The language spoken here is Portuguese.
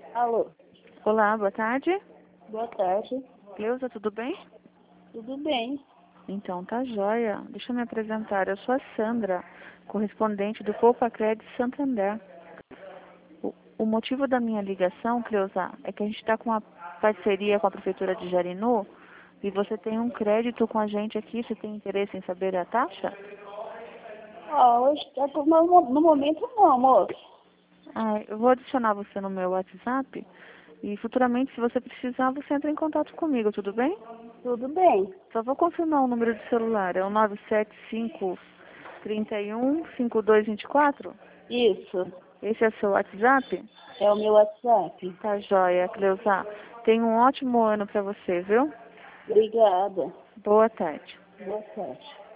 Alô, Olá, boa tarde. boa tarde. Cleusa, tudo bem? Tudo bem? Então, tá joia. Deixa eu me apresentar. Eu sou a Sandra, correspondente do Poupa Crédito Santander. O motivo da minha ligação, Cleusa, é que a gente está com uma parceria com a Prefeitura de Jarinu e você tem um crédito com a gente aqui. Você tem interesse em saber a taxa? Hoje no momento não, moço. Ah, eu vou adicionar você no meu WhatsApp e futuramente, se você precisar, você entra em contato comigo, tudo bem? Tudo bem. Só vou confirmar o número de celular. É o 975 31 5224? Isso, Esse é o seu WhatsApp? é o meu WhatsApp. Tá joia, Cleusa. Tenha um ótimo ano para você, viu? Obrigada. Boa tarde. Boa tarde.